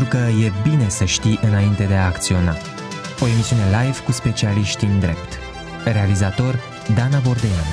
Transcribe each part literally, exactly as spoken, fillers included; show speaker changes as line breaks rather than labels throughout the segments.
pentru că e bine să știi înainte de a acționa. O emisiune live cu specialiști în drept. Realizator Dana Bordean.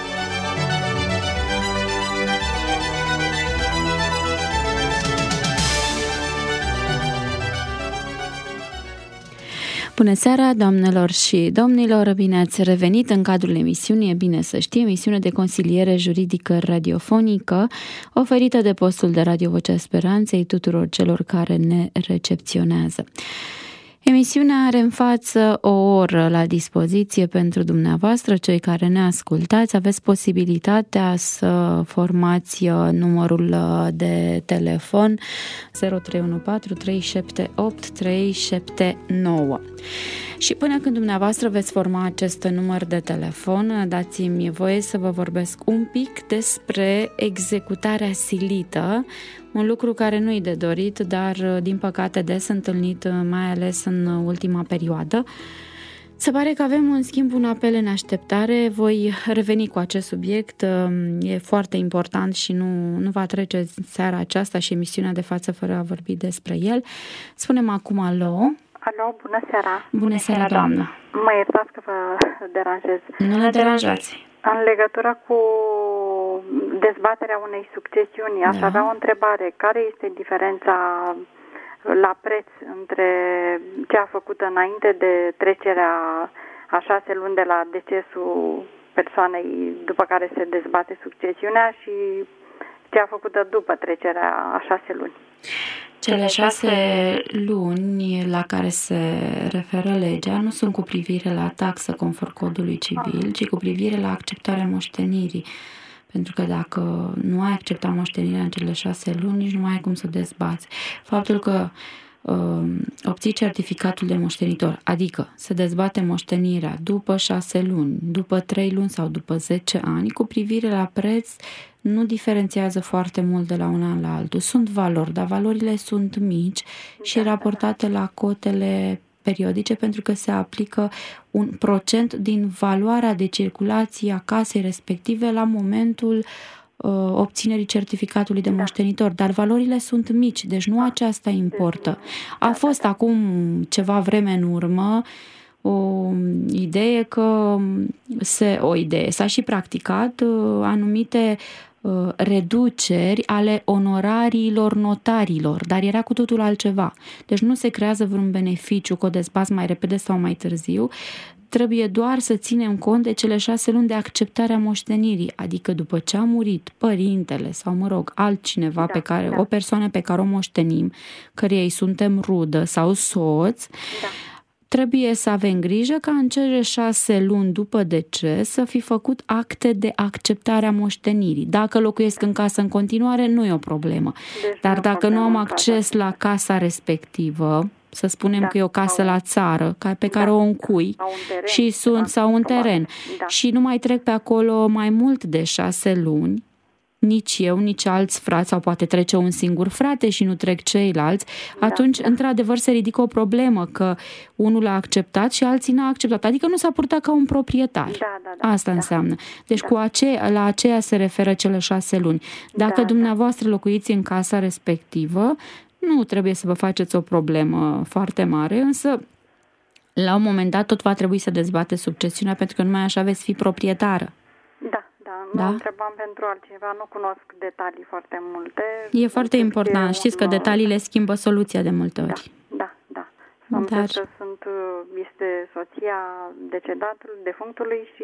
Bună seara, doamnelor și domnilor! Bine ați revenit în cadrul emisiunii E bine să știi, emisiune de consiliere juridică radiofonică oferită de postul de Radio Vocea Speranței tuturor celor care ne recepționează. Emisiunea are în față o oră la dispoziție pentru dumneavoastră, cei care ne ascultați. Aveți posibilitatea să formați numărul de telefon zero trei unu patru trei șapte opt trei șapte nouă. Și până când dumneavoastră veți forma acest număr de telefon, dați-mi voie să vă vorbesc un pic despre executarea silită, un lucru care nu-i de dorit, dar din păcate des întâlnit, mai ales în ultima perioadă. Se pare că avem în schimb un apel în așteptare. Voi reveni cu acest subiect, e foarte important și nu, nu va trece seara aceasta și emisiunea de față fără a vorbi despre el. Spunem acum alo.
Alo, bună seara!
Bună, bună seara, doamnă! doamnă.
Mă iertați că vă deranjez.
Nu ne deranjați.
În legătură cu dezbaterea unei succesiuni, aș da. avea o întrebare. Care este diferența la preț între ce a făcut înainte de trecerea a șase luni de la decesul persoanei după care se dezbate succesiunea și ce a făcut după trecerea a șase luni?
Cele șase luni la care se referă legea nu sunt cu privire la taxă conform codului civil, ci cu privire la acceptarea moștenirii. Pentru că dacă nu ai acceptat moștenirea în cele șase luni, nici nu mai ai cum să dezbați. Faptul că uh, obții certificatul de moștenitor, adică se dezbate moștenirea după șase luni, după trei luni sau după zece ani, cu privire la preț, nu diferențiază foarte mult de la un an la altul. Sunt valori, dar valorile sunt mici și raportate la cotele periodice pentru că se aplică un procent din valoarea de circulație a casei respective la momentul uh, obținerii certificatului de moștenitor, dar valorile sunt mici, deci nu aceasta importă. A fost acum ceva vreme în urmă o idee că se, o idee, s-a și practicat uh, anumite reduceri ale onorariilor notarilor, dar era cu totul altceva. Deci nu se creează vreun beneficiu că o dezbați mai repede sau mai târziu, trebuie doar să ținem cont de cele șase luni de acceptare a moștenirii, adică după ce a murit părintele sau, mă rog, altcineva, da, pe care, da. o persoană pe care o moștenim, căreia îi suntem rudă sau soț, da. Trebuie să avem grijă ca în cele șase luni după deces să fi făcut acte de acceptare a moștenirii. Dacă locuiesc în casă în continuare, nu e o problemă. Deci Dar dacă nu am acces la casa respectivă, să spunem da, că e o casă la țară pe care da, o încui sau un teren, și sunt sau un teren da. și nu mai trec pe acolo mai mult de șase luni, nici eu, nici alți frați, sau poate trece un singur frate și nu trec ceilalți, da, atunci, da. într-adevăr, se ridică o problemă că unul a acceptat și alții n-a acceptat. Adică nu s-a purtat ca un proprietar. Da, da, da, Asta da. înseamnă. Deci da. cu aceea, la aceea se referă cele șase luni. Dacă da, dumneavoastră da. locuiți în casa respectivă, nu trebuie să vă faceți o problemă foarte mare, însă la un moment dat tot va trebui să dezbate succesiunea, pentru că numai așa veți fi proprietară.
Da. Da, nu întrebam pentru altceva, nu cunosc detalii foarte multe.
E foarte important, știți că detaliile schimbă soluția de multe ori.
Da, da, da. Am Dar... că sunt, este soția decedată, defunctului și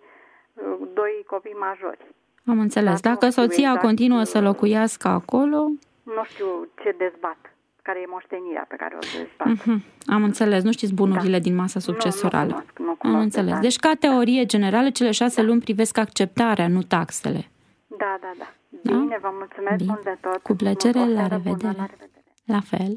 doi copii majori.
Am înțeles. Dar Dacă soția exact continuă să locuiască acolo... Nu
știu ce dezbat, care e moștenirea pe care o dezbat. Uh-huh.
Am înțeles. Nu știți bunurile da. din masa succesorală. Nu, nu cunosc, nu cunosc. Am înțeles. Deci, ca teorie generală, cele șase da. luni privesc acceptarea, nu taxele.
Da, da, da. Bine, da? vă mulțumesc Bine. mult de tot.
Cu plăcere, la revedere. Bună, la revedere. La fel.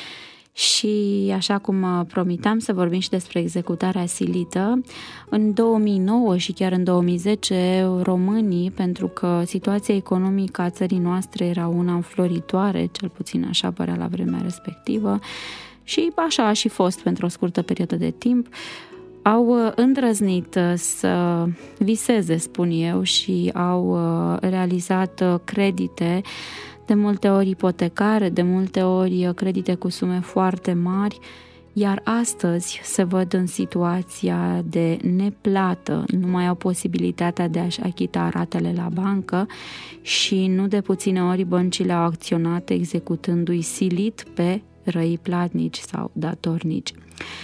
Și așa cum promitam să vorbim și despre executarea silită, în două mii nouă și chiar în două mii zece românii, pentru că situația economică a țării noastre era una înfloritoare, cel puțin așa părea la vremea respectivă, și așa a și fost pentru o scurtă perioadă de timp, au îndrăznit să viseze, spun eu, și au realizat credite de multe ori ipotecare, de multe ori credite cu sume foarte mari, iar astăzi se văd în situația de neplată, nu mai au posibilitatea de a-și achita ratele la bancă și nu de puține ori băncile au acționat executându-i silit pe răi platnici sau datornici.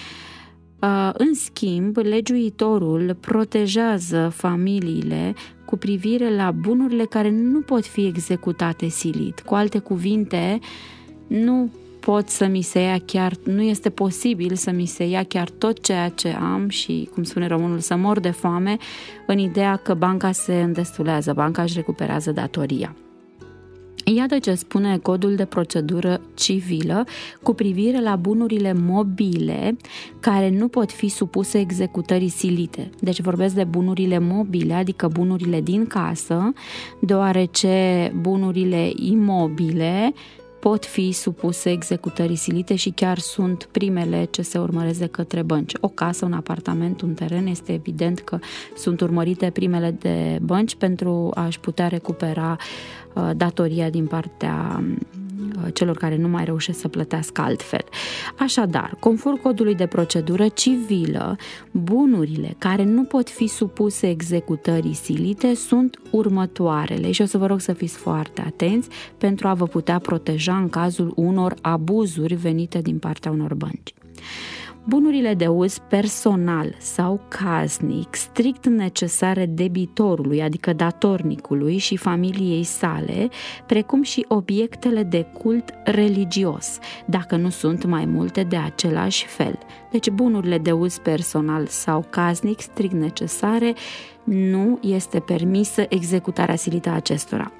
În schimb, legiuitorul protejează familiile cu privire la bunurile care nu pot fi executate silit. Cu alte cuvinte, nu pot să mi se ia chiar, nu este posibil să mi se ia chiar tot ceea ce am și, cum spune românul, să mor de foame în ideea că banca se îndestulează, banca își recuperează datoria. Iată ce spune Codul de procedură civilă cu privire la bunurile mobile care nu pot fi supuse executării silite. Deci vorbesc de bunurile mobile, adică bunurile din casă, deoarece bunurile imobile pot fi supuse executării silite și chiar sunt primele ce se urmăresc de către bănci. O casă, un apartament, un teren, este evident că sunt urmărite primele de bănci pentru a-și putea recupera uh, datoria din partea uh, celor care nu mai reușesc să plătească altfel. Așadar, conform Codului de procedură civilă, bunurile care nu pot fi supuse executării silite sunt următoarele și o să vă rog să fiți foarte atenți pentru a vă putea proteja în cazul unor abuzuri venite din partea unor bănci. Bunurile de uz personal sau casnic strict necesare debitorului, adică datornicului și familiei sale, precum și obiectele de cult religios, dacă nu sunt mai multe de același fel. Deci bunurile de uz personal sau casnic strict necesare, nu este permisă executarea silită a acestora.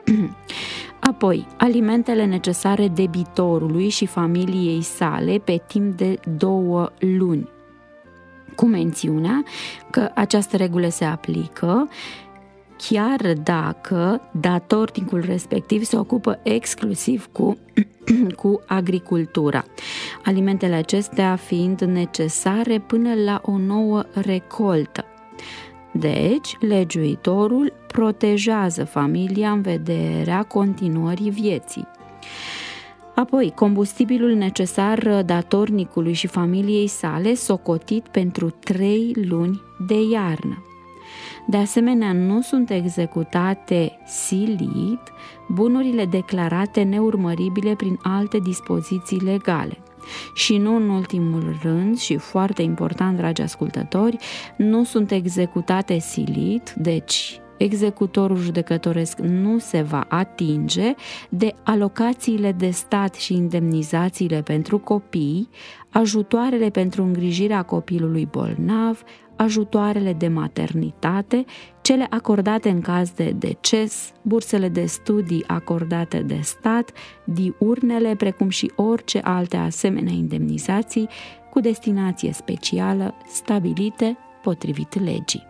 Apoi, alimentele necesare debitorului și familiei sale pe timp de două luni, cu mențiunea că această regulă se aplică chiar dacă datornicul respectiv se ocupă exclusiv cu, cu agricultura. Alimentele acestea fiind necesare până la o nouă recoltă. Deci, legiuitorul protejează familia în vederea continuării vieții. Apoi, combustibilul necesar datornicului și familiei sale socotit pentru trei luni de iarnă. De asemenea, nu sunt executate silit bunurile declarate neurmăribile prin alte dispoziții legale. Și nu în ultimul rând, și foarte important, dragi ascultători, nu sunt executate silit, deci executorul judecătoresc nu se va atinge de alocațiile de stat și indemnizațiile pentru copii, ajutoarele pentru îngrijirea copilului bolnav, ajutoarele de maternitate, cele acordate în caz de deces, bursele de studii acordate de stat, diurnele, precum și orice alte asemenea indemnizații cu destinație specială stabilite potrivit legii.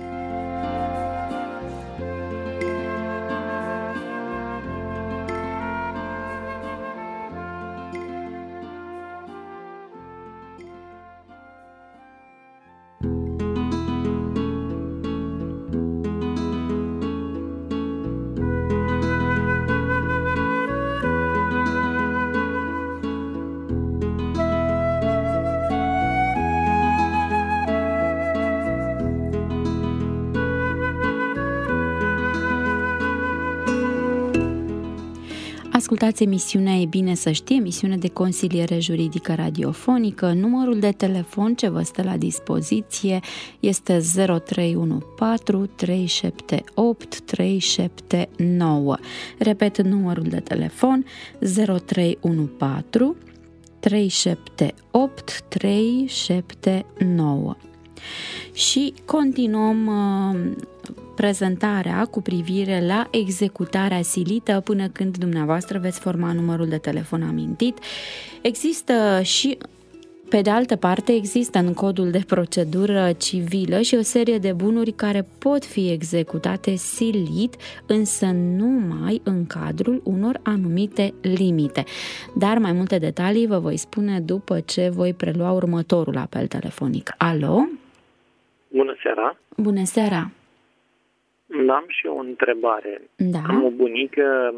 Ascultați emisiunea E bine să știi, emisiune de consiliere juridică radiofonică. Numărul de telefon ce vă stă la dispoziție este zero trei unu patru trei șapte opt trei șapte nouă. Repet numărul de telefon zero trei unu patru trei șapte opt trei șapte nouă. Și continuăm uh, prezentarea cu privire la executarea silită până când dumneavoastră veți forma numărul de telefon amintit. Există și, pe de altă parte, există în Codul de procedură civilă și o serie de bunuri care pot fi executate silit, însă numai în cadrul unor anumite limite. Dar mai multe detalii vă voi spune după ce voi prelua următorul apel telefonic. Alo?
Bună seara!
Bună seara!
Am și o întrebare.
Da.
Am o bunică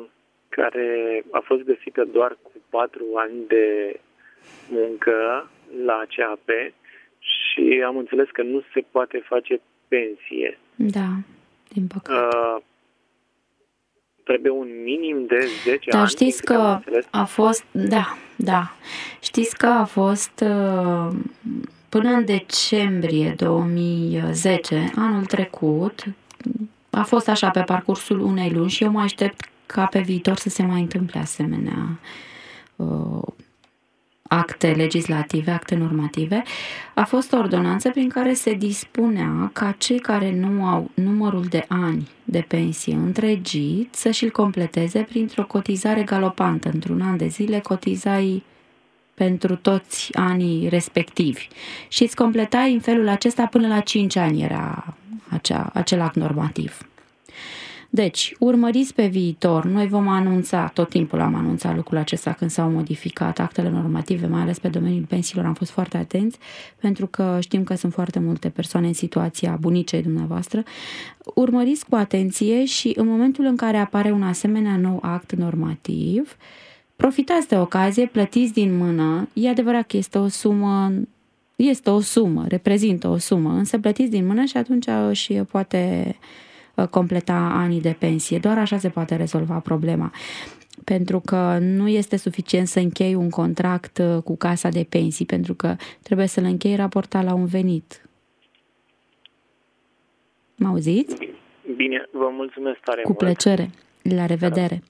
care a fost găsită doar cu patru ani de muncă la C A P și am înțeles că nu se poate face pensie.
Da, din păcate. Uh,
trebuie un minim de zece
Dar
ani.
știți că a fost, da, da, știți că a fost uh, până în decembrie două mii zece, anul trecut, a fost așa pe parcursul unei luni și eu mă aștept ca pe viitor să se mai întâmple asemenea uh, acte legislative, acte normative. A fost o ordonanță prin care se dispunea ca cei care nu au numărul de ani de pensie întregit să și-l completeze printr-o cotizare galopantă. Într-un an de zile cotizai pentru toți anii respectivi și îți completai în felul acesta până la cinci ani era acea, acel act normativ. Deci, urmăriți pe viitor, noi vom anunța, tot timpul am anunțat lucrul acesta când s-au modificat actele normative, mai ales pe domeniul pensiilor, am fost foarte atenți, pentru că știm că sunt foarte multe persoane în situația bunicei dumneavoastră. Urmăriți cu atenție și în momentul în care apare un asemenea nou act normativ, profitați de ocazie, plătiți din mână, e adevărat că este o sumă, este o sumă, reprezintă o sumă, însă plătiți din mână și atunci își poate completa anii de pensie. Doar așa se poate rezolva problema. Pentru că nu este suficient să închei un contract cu casa de pensii, pentru că trebuie să-l închei raportat la un venit. Mă auziți?
Bine, vă mulțumesc tare
Cu
mult.
plăcere. La revedere.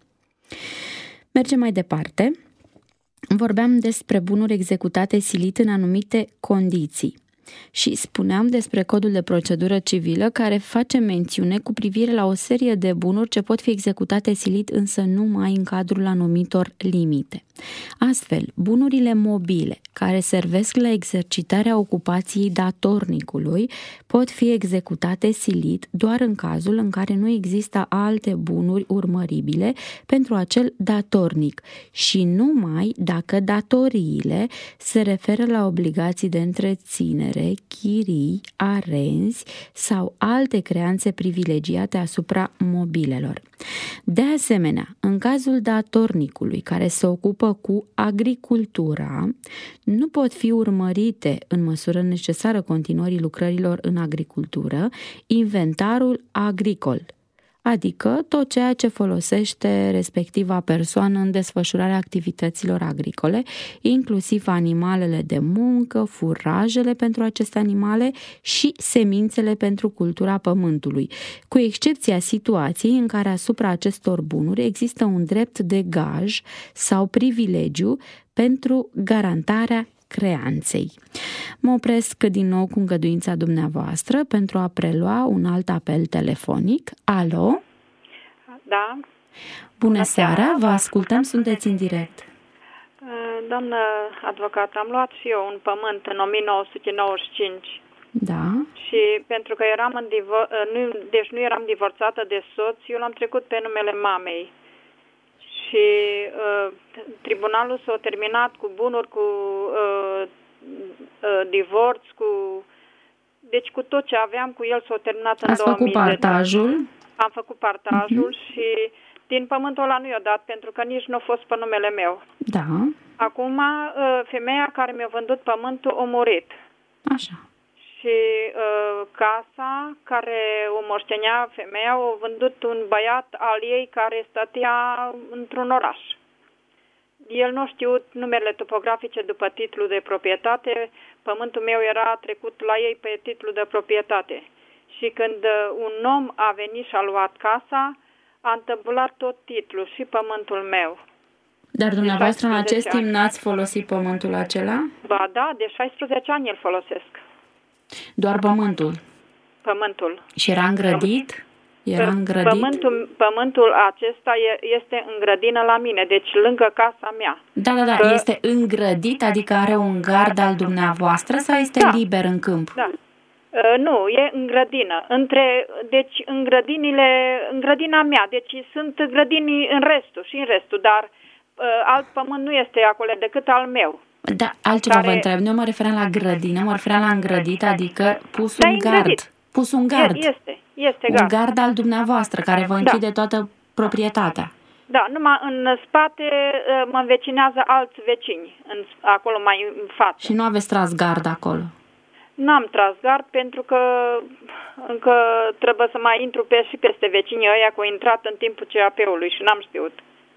Mergem mai departe. Vorbeam despre bunuri executate silit în anumite condiții. Și spuneam despre codul de procedură civilă care face mențiune cu privire la o serie de bunuri ce pot fi executate silit, însă numai în cadrul anumitor limite. Astfel, bunurile mobile care servesc la exercitarea ocupației datornicului pot fi executate silit doar în cazul în care nu există alte bunuri urmăribile pentru acel datornic și numai dacă datoriile se referă la obligații de întreținere, chirii, arenzi sau alte creanțe privilegiate asupra mobilelor. De asemenea, în cazul datornicului care se ocupă cu agricultura, nu pot fi urmărite în măsură necesară continuării lucrărilor în agricultură inventarul agricol, adică tot ceea ce folosește respectiva persoană în desfășurarea activităților agricole, inclusiv animalele de muncă, furajele pentru aceste animale și semințele pentru cultura pământului, cu excepția situației în care asupra acestor bunuri există un drept de gaj sau privilegiu pentru garantarea creanței. Mă opresc din nou cu îngăduința dumneavoastră pentru a prelua un alt apel telefonic. Alo?
Da.
Bună seara, vă ascultăm, sunteți în direct.
Doamnă avocat, am luat și eu un pământ în o mie nouă sute nouăzeci și cinci.
Da.
Și pentru că eram în divor- nu, deci nu eram divorțată de soț, eu l-am trecut pe numele mamei. Și uh, tribunalul s-a terminat cu bunuri, cu uh, uh, divorț, cu... Deci cu tot ce aveam cu el s-a terminat în
Ați
două mii zece.
făcut partajul?
Am făcut partajul uh-huh. și din pământul ăla nu i-a dat, pentru că nici nu a fost pe numele meu.
Da.
Acum, uh, femeia care mi-a vândut pământul a murit.
Așa.
Și uh, casa care o moștenea femeia a vândut un băiat al ei care stătea într-un oraș. El nu a știut numerele topografice după titlu de proprietate, pământul meu era trecut la ei pe titlu de proprietate. Și când uh, un om a venit și a luat casa, a întâmplat tot titlul și pământul meu.
Dar dumneavoastră în acest
ani.
timp n-ați folosit pământul acela?
Ba da, de șaisprezece ani îl folosesc.
Doar pământul?
Pământul.
Și era îngrădit? Era îngrădit?
Pământul, pământul acesta este în grădină la mine, deci lângă casa mea.
Da, da, da. Că... Este îngrădit, adică are un gard al dumneavoastră sau este
da.
liber în câmp?
Da. Uh, nu, e în grădină. Între, deci în grădinile, în grădina mea, deci sunt grădini în restul și în restul, dar uh, alt pământ nu este acolo decât al meu.
Da, altceva
care...
vă întreb. Nu mă referam la grădină, mă referam la îngrădit, adică pus
da,
un gard.
Îngrădit.
Pus un gard.
Este, este
un
gard.
gard al dumneavoastră, care vă închide da. toată proprietatea.
Da, numai în spate mă învecinează alți vecini, în, acolo mai în față.
Și nu aveți tras gard acolo?
N-am tras gard pentru că încă trebuie să mai intru pe și peste vecinii ăia, că au intrat în timpul C A P-ului și n-am știut.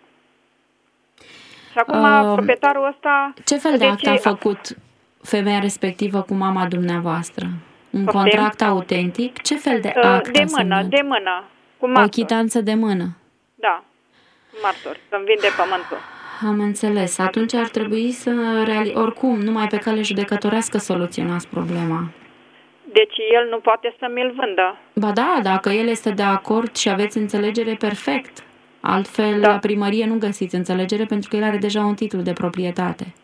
Și acum uh, proprietarul ăsta...
Ce fel de act a făcut femeia respectivă cu mama dumneavoastră? Un Poftim? contract autentic? Ce fel de act
uh, De mână, de mână. Cu martor.
O chitanță de mână?
Da, martor, să-mi vinde pământul.
Am înțeles. Atunci ar trebui să... Reali... Oricum, numai pe cale judecătorească soluționați problema.
Deci el nu poate să mi-l vândă.
Ba da, dacă el este de acord și aveți înțelegere, perfect. Altfel, da. La primărie nu găsiți înțelegere pentru că el are deja un titlu de proprietate.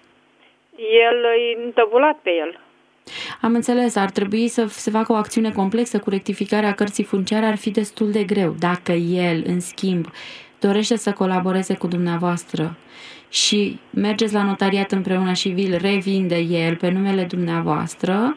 El e întăbulat pe el.
Am înțeles, ar trebui să se facă o acțiune complexă cu rectificarea cărții funciare, ar fi destul de greu. Dacă el, în schimb, dorește să colaboreze cu dumneavoastră și mergeți la notariat împreună și vi-l revinde el pe numele dumneavoastră,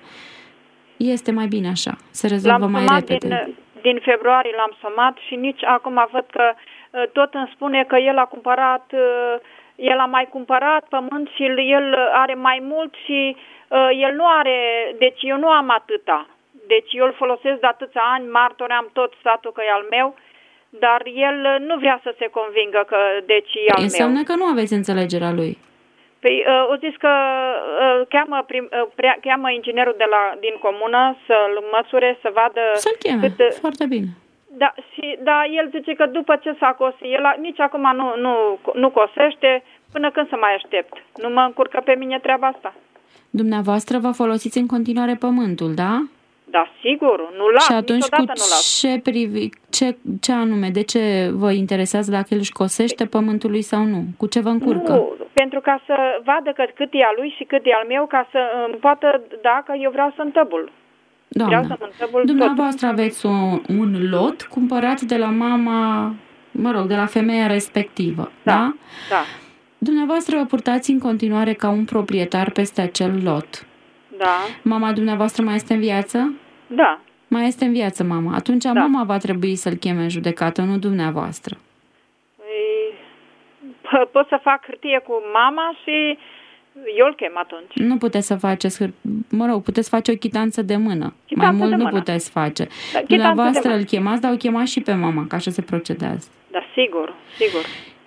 este mai bine așa, se rezolvă mai repede.
Din, din februarie l-am somat și nici acum văd că tot îmi spune că el a cumpărat, el a mai cumpărat pământ și el are mai mult și el nu are, deci eu nu am atâta. Deci eu îl folosesc de atâția ani, martori am tot statul că e al meu, dar el nu vrea să se convingă că deci e al meu.
Înseamnă că nu aveți înțelegerea lui.
Păi, o zis că cheamă, prim, cheamă inginerul de la, din comună să-l măsure, să vadă...
Să-l cheme, cât, foarte bine.
Da, și, da, el zice că după ce s-a cosit, el nici acum nu, nu, nu cosește, până când să mai aștept. Nu mă încurcă pe mine treaba asta.
Dumneavoastră vă folosiți în continuare pământul, da?
Da, sigur, nu las,
și atunci
niciodată
cu
nu las.
Ce, privi, ce, ce anume, de ce vă interesează dacă el își cosește pământul lui sau nu? Cu ce vă încurcă?
Nu, pentru ca să vadă că cât e al lui și cât e al meu, ca să îmi poată, dacă eu vreau să întăbul.
Doamne, dumneavoastră tot. Aveți un, un lot cumpărat de la mama, mă rog, de la femeia respectivă, da? Da.
Da.
Dumneavoastră vă purtați în continuare ca un proprietar peste acel lot.
Da. Mama
dumneavoastră mai este în viață?
Da.
Mai este în viață mama. Atunci da. Mama va trebui să-l cheme în judecată, nu dumneavoastră.
Păi, pot să fac hârtie cu mama și eu îl chem atunci.
Nu puteți să faceți, mă rog, puteți face o chitanță de mână. Chitanță mai mult nu mână. Puteți face. Da, dumneavoastră îl chemați, dar o chemați și pe mama, că așa se procedează.
Da, sigur, sigur.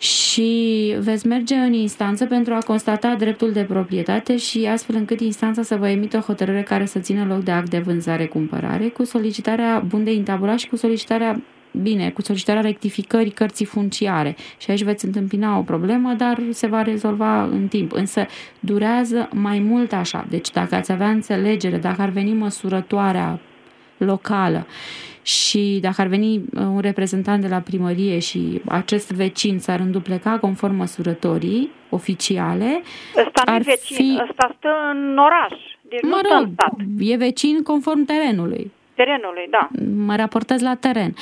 Și veți merge în instanță pentru a constata dreptul de proprietate și astfel încât instanța să vă emită o hotărâre care să țină loc de act de vânzare-cumpărare cu solicitarea bun de intabulat și cu solicitarea, bine, cu solicitarea rectificării cărții funciare. Și aici veți întâmpina o problemă, dar se va rezolva în timp. Însă durează mai mult așa. Deci dacă ați avea înțelegere, dacă ar veni măsurătoarea locală și dacă ar veni un reprezentant de la primărie și acest vecin s-ar îndupleca conform măsurătorii oficiale,
ăsta
ar
vecin,
fi...
ăsta stă în oraș, deci
mă
nu
rog,
stă în stat.
E vecin conform terenului.
Terenului, da.
Mă raportez la teren.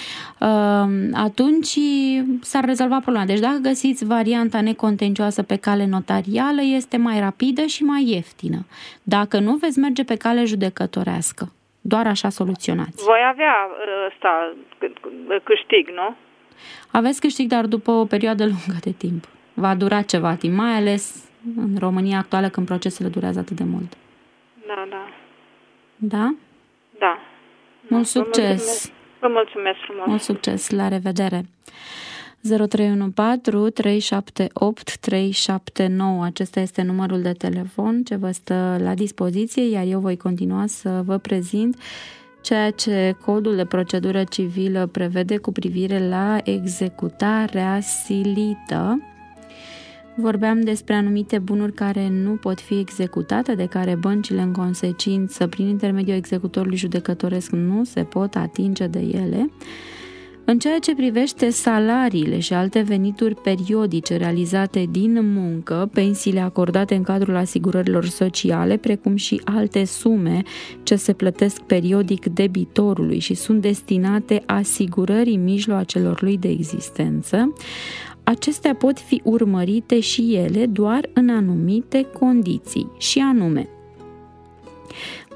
Atunci s-ar rezolva problema. Deci dacă găsiți varianta necontencioasă pe cale notarială, este mai rapidă și mai ieftină. Dacă nu, veți merge pe cale judecătorească. Doar așa soluționați.
Voi avea ăsta câștig, nu?
Aveți câștig, dar după o perioadă lungă de timp. Va dura ceva timp, mai ales în România actuală, când procesele durează atât de mult.
Da, da.
Da?
Da.
Mult succes!
Vă mulțumesc, Vă mulțumesc frumos!
Mult succes! La revedere! zero trei unu patru trei șapte opt trei șapte nouă. Acesta este numărul de telefon ce vă stă la dispoziție, iar eu voi continua să vă prezint ceea ce Codul de Procedură Civilă prevede cu privire la executarea silită. Vorbeam despre anumite bunuri care nu pot fi executate, de care băncile în consecință, prin intermediul executorului judecătoresc, nu se pot atinge de ele. În ceea ce privește salariile și alte venituri periodice realizate din muncă, pensiile acordate în cadrul asigurărilor sociale, precum și alte sume ce se plătesc periodic debitorului și sunt destinate asigurării mijloacelor lui de existență, acestea pot fi urmărite și ele doar în anumite condiții, și anume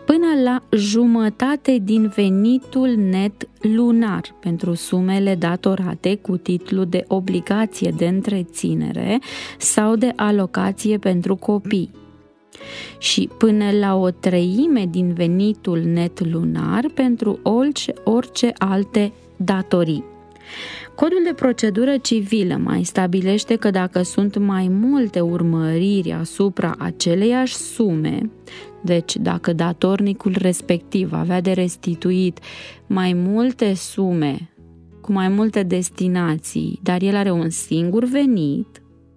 până la jumătate din venitul net lunar pentru sumele datorate cu titlu de obligație de întreținere sau de alocație pentru copii și până la o treime din venitul net lunar pentru orice, orice alte datorii. Codul de procedură civilă mai stabilește că dacă sunt mai multe urmăriri asupra aceleiași sume, deci dacă datornicul respectiv avea de restituit mai multe sume cu mai multe destinații, dar el are un singur venit,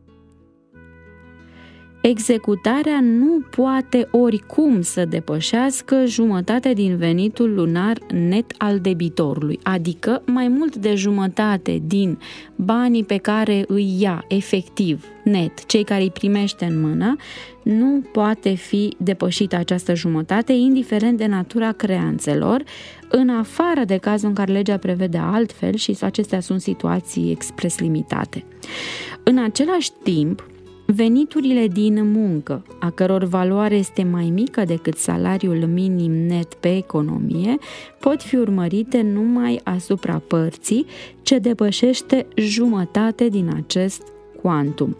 executarea nu poate oricum să depășească jumătate din venitul lunar net al debitorului, adică mai mult de jumătate din banii pe care îi ia efectiv, net, cei care îi primește în mână, nu poate fi depășită această jumătate, indiferent de natura creanțelor, în afară de cazul în care legea prevede altfel și acestea sunt situații expres limitate. În același timp, veniturile din muncă, a căror valoare este mai mică decât salariul minim net pe economie, pot fi urmărite numai asupra părții ce depășește jumătate din acest cuantum.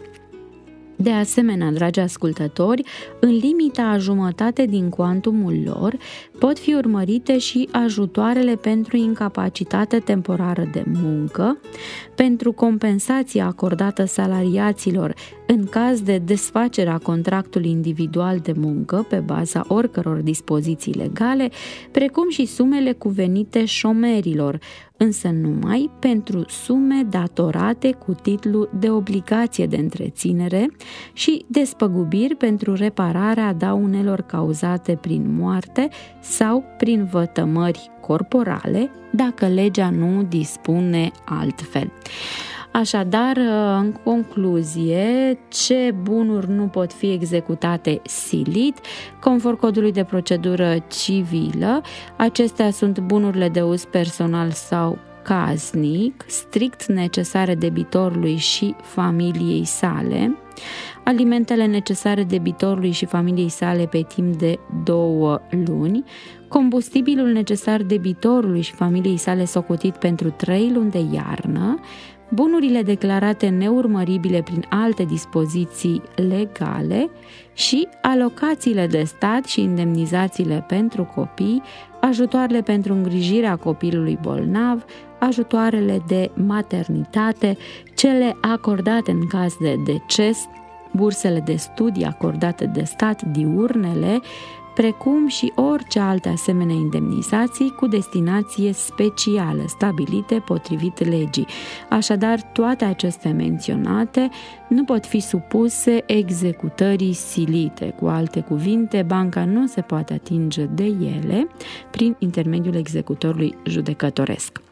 De asemenea, dragi ascultători, în limita a jumătate din cuantumul lor pot fi urmărite și ajutoarele pentru incapacitate temporară de muncă, pentru compensația acordată salariaților în caz de desfacerea contractului individual de muncă pe baza oricăror dispoziții legale, precum și sumele cuvenite șomerilor, însă numai pentru sume datorate cu titlu de obligație de întreținere și despăgubiri pentru repararea daunelor cauzate prin moarte sau prin vătămări corporale, dacă legea nu dispune altfel. Așadar, în concluzie, ce bunuri nu pot fi executate silit? Conform codului de procedură civilă, acestea sunt bunurile de uz personal sau casnic, strict necesare debitorului și familiei sale, alimentele necesare debitorului și familiei sale pe timp de două luni, combustibilul necesar debitorului și familiei sale socotit pentru trei luni de iarnă, bunurile declarate neurmăribile prin alte dispoziții legale și alocațiile de stat și indemnizațiile pentru copii, ajutoarele pentru îngrijirea copilului bolnav, ajutoarele de maternitate, cele acordate în caz de deces, bursele de studii acordate de stat, diurnele, precum și orice alte asemenea indemnizații cu destinație specială stabilite potrivit legii. Așadar, toate acestea menționate nu pot fi supuse executării silite. Cu alte cuvinte, banca nu se poate atinge de ele prin intermediul executorului judecătoresc.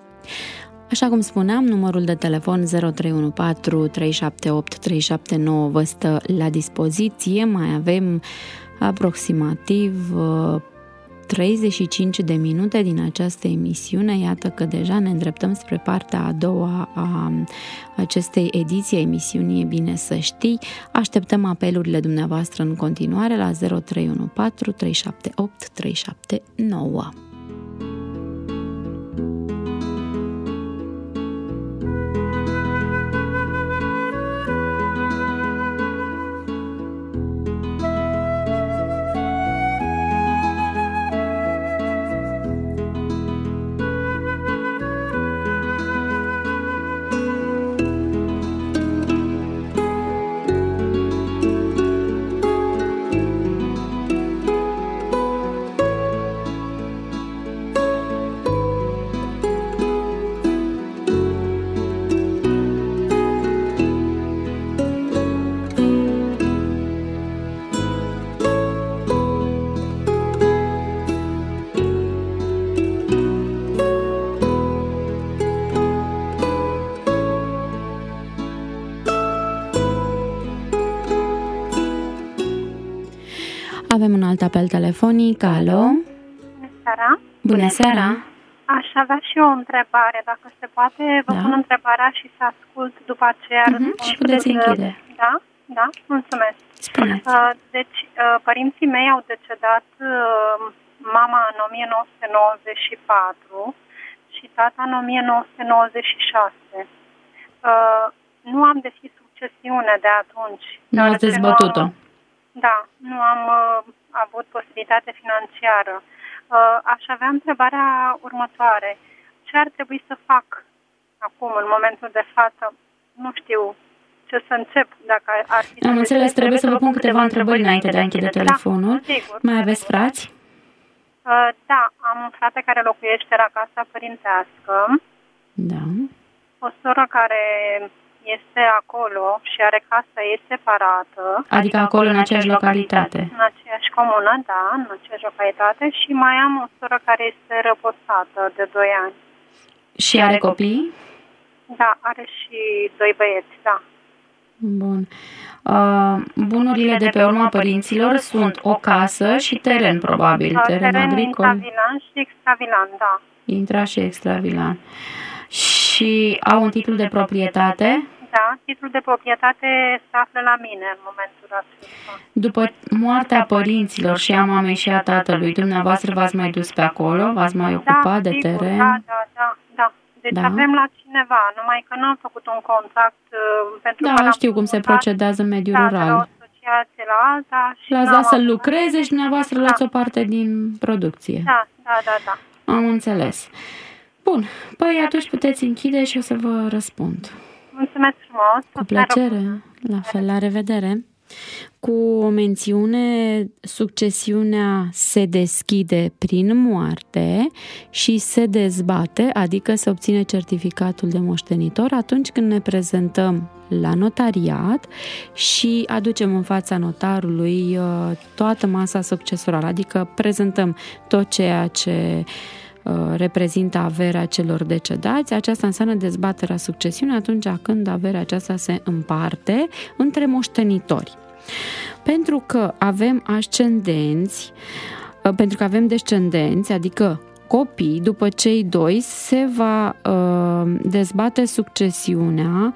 Așa cum spuneam, numărul de telefon zero trei unu patru trei șapte opt trei șapte nouă vă stă la dispoziție. Mai avem aproximativ treizeci și cinci de minute din această emisiune. Iată că deja ne îndreptăm spre partea a doua a acestei ediții a emisiunii E bine să știi. Așteptăm apelurile dumneavoastră în continuare la zero trei unu patru trei șapte opt trei șapte nouă. Avem un alt apel telefonic. Alo?
Bună seara!
Bună seara!
Aș avea și eu o întrebare, dacă se poate. Vă
Da.
pun întrebarea și să ascult după aceea
Mhm,
răspunsul.
și puteți închide.
Da? Da? Mulțumesc!
Spuneți.
Deci, părinții mei au decedat, mama în o mie nouă sute nouăzeci și patru și tata în o mie nouă sute nouăzeci și șase. Nu am deschis succesiune de atunci.
Nu ați dezbătut-o?
Da, nu am avut posibilitate financiară. Aș avea întrebarea următoare. Ce ar trebui să fac acum, în momentul de față? Nu știu ce să încep. Dacă ar fi
am înțeles, trebuie să vă pun câteva întrebări înainte de a închide telefonul.
Da, sigur.
Mai aveți frați?
Da, am un frate care locuiește la casa părintească.
Da.
O soră care este acolo și are casa ei separată.
Adică acolo, în aceeași localitate.
În aceeași comună, da, în aceeași localitate. Și mai am o soră care este răposată de doi ani.
Și are copii?
Da, are și doi băieți, da.
Bun. Uh, bunurile de pe urma părinților sunt o casă și teren, probabil. Teren, teren agricol.
Intravilan și extravilan, da.
Intra și extravilan. Și au un titlu de proprietate?
Da, titlul de proprietate se află la mine în momentul acesta.
După moartea părinților și a mamei și a tatălui, dumneavoastră v-ați mai dus pe acolo? V-ați mai ocupat
da,
de
sigur,
teren?
Da, da, da, da. Deci
da.
avem la cineva, numai că nu am făcut un contact uh, pentru
da,
că
Da, știu cum se procedează în mediul
da,
rural.
De la o asociație la alta. Și
l-ați dat să lucreze și dumneavoastră da. luați o parte din producție.
Da, da, da, da.
Am înțeles. Bun, păi atunci puteți închide și o să vă răspund.
Mulțumesc frumos.
Cu plăcere. La fel, la revedere. Cu o mențiune, succesiunea se deschide prin moarte și se dezbate, adică se obține certificatul de moștenitor atunci când ne prezentăm la notariat și aducem în fața notarului toată masa succesorală, adică prezentăm tot ceea ce reprezintă averea celor decedați. Aceasta înseamnă dezbaterea succesiunii atunci când averea aceasta se împarte între moștenitori. Pentru că avem ascendenți, pentru că avem descendenți, adică copii, după cei doi se va uh, dezbate succesiunea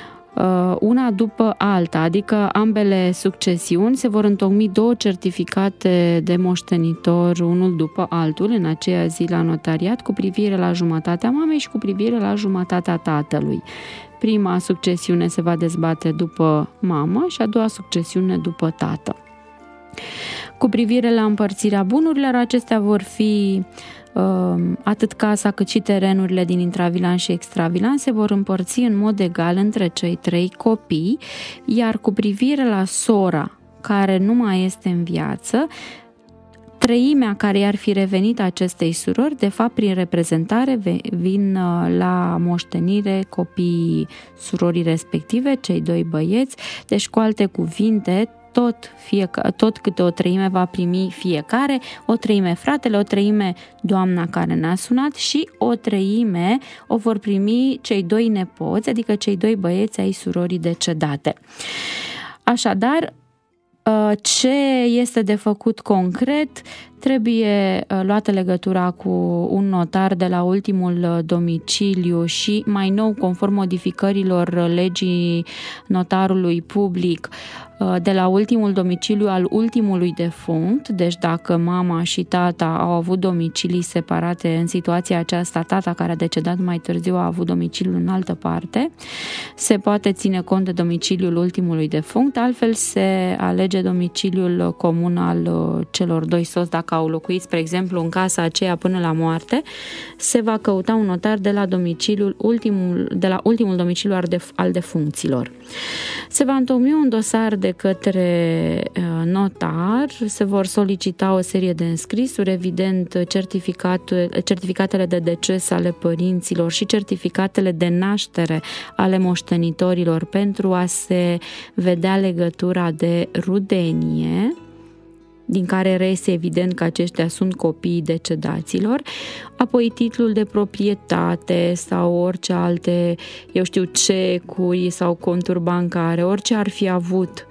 una după alta, adică ambele succesiuni se vor întocmi două certificate de moștenitor, unul după altul, în aceea zi la notariat, cu privire la jumătatea mamei și cu privire la jumătatea tatălui. Prima succesiune se va dezbate după mamă și a doua succesiune după tată. Cu privire la împărțirea bunurilor, acestea vor fi atât casa cât și terenurile din intravilan și extravilan se vor împărți în mod egal între cei trei copii, iar cu privire la sora care nu mai este în viață, treimea care i-ar fi revenit acestei surori, de fapt prin reprezentare vin la moștenire copiii surorii respective, cei doi băieți, deci cu alte cuvinte, Tot, fie, tot câte o treime va primi fiecare, o treime fratele, o treime doamna care ne-a sunat și o treime o vor primi cei doi nepoți, adică cei doi băieți ai surorii decedate. Așadar, ce este de făcut concret? Trebuie luată legătura cu un notar de la ultimul domiciliu și, mai nou, conform modificărilor legii notarului public, de la ultimul domiciliu al ultimului defunct, deci dacă mama și tata au avut domicilii separate, în situația aceasta tata care a decedat mai târziu a avut domiciliul în altă parte, se poate ține cont de domiciliul ultimului defunct, altfel se alege domiciliul comun al celor doi soți. Dacă au locuit, spre exemplu, în casa aceea până la moarte, se va căuta un notar de la domiciliul ultimul, de la ultimul domiciliu al defuncților. Se va întocmi un dosar de către notar, se vor solicita o serie de înscrisuri, evident certificat, certificatele de deces ale părinților și certificatele de naștere ale moștenitorilor pentru a se vedea legătura de rudenie, din care reiese evident că aceștia sunt copiii decedaților, apoi titlul de proprietate sau orice alte, eu știu, cecuri sau conturi bancare, orice ar fi avut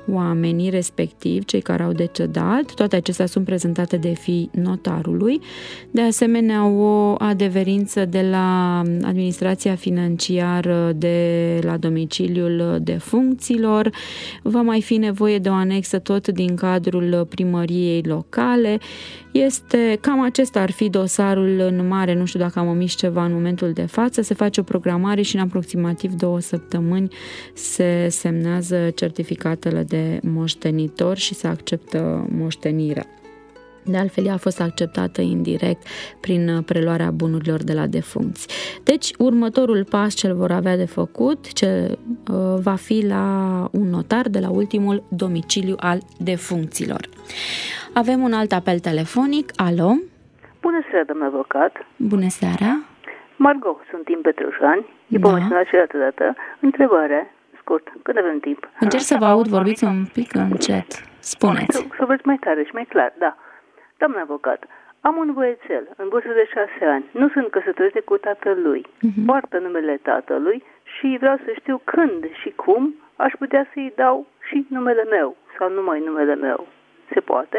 oamenii respectiv, cei care au decedat. Toate acestea sunt prezentate de fiii notarului. De asemenea, o adeverință de la administrația financiară de la domiciliul defuncților. Va mai fi nevoie de o anexă tot din cadrul primăriei locale. Este, cam acesta ar fi dosarul în mare, nu știu dacă am omis ceva în momentul de față. Se face o programare și în aproximativ două săptămâni se semnează certificatele de moștenitor și se acceptă moștenirea. De altfel, ea a fost acceptată indirect prin preluarea bunurilor de la defuncți. Deci, următorul pas ce-l vor avea de făcut ce, uh, va fi la un notar de la ultimul domiciliu al defuncților. Avem un alt apel telefonic. Alo?
Bună seara, domnul avocat.
Bună seara.
Margot, sunt din Petrușani. E da. Pomășinat și dată dată. Întrebare, scurt, când avem timp.
Încerc să vă aud, vorbiți un pic încet. Spuneți.
Să, să vă mai tare și mai clar, da. Doamne avocat, am un băiețel în vârstă de șase ani. Nu sunt căsătorită cu tatălui. Uh-huh. Poartă numele tatălui și vreau să știu când și cum aș putea să-i dau și numele meu sau numai numele meu. Se poate?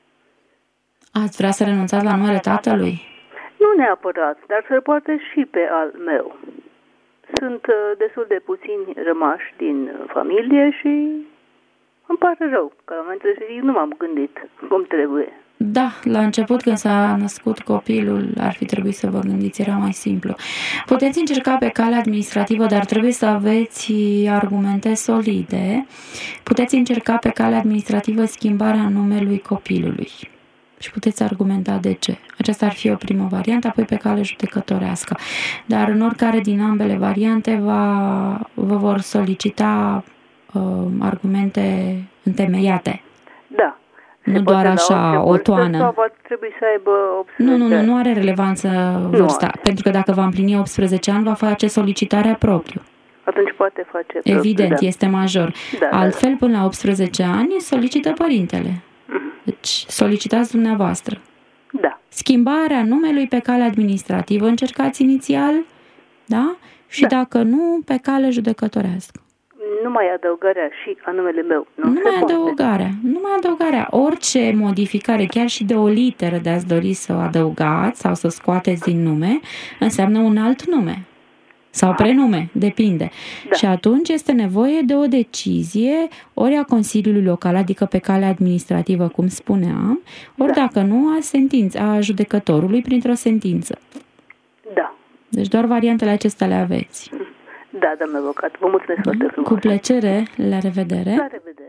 Ați vrea să renunțați la numele tatălui?
Nu neapărat, dar să poate și pe al meu. Sunt uh, destul de puțini rămași din familie și îmi pare rău că la momentul respectiv nu m-am gândit cum trebuie.
Da, la început când s-a născut copilul ar fi trebuit să vă gândiți, era mai simplu. Puteți încerca pe cale administrativă, dar trebuie să aveți argumente solide. Puteți încerca pe cale administrativă schimbarea numelui copilului. Și puteți argumenta de ce. Aceasta ar fi o primă variantă, apoi pe cale judecătorească. Dar în oricare din ambele variante va, vă vor solicita uh, argumente întemeiate.
Da.
Nu doar așa, o toană.
Sau va trebui să aibă optsprezece
Nu, nu, nu, nu are relevanță vârsta. Nu. Pentru că dacă va împlini optsprezece ani, va face solicitarea propriu.
Atunci poate face propriu,
evident,
da.
Este major.
Da,
Altfel,
da, da.
până la optsprezece ani, solicită părintele. Deci, solicitați dumneavoastră.
Da.
Schimbarea numelui pe cale administrativă, încercați inițial, da? Și da. Dacă nu, pe cale judecătorească.
Numai adăugarea și a numele meu. Nu
numai adăugarea. Numai adăugarea. Orice modificare, chiar și de o literă de ați dori să o adăugați sau să scoateți din nume, înseamnă un alt nume. Sau prenume, depinde. Da. Și atunci este nevoie de o decizie ori a Consiliului Local, adică pe cale administrativă, cum spuneam, ori da. Dacă nu, a, sentinț, a judecătorului printr-o sentință.
Da.
Deci doar variantele acestea le aveți.
Da, doamnă avocat, vă mulțumesc foarte frumos.
Cu plăcere, la revedere.
La revedere.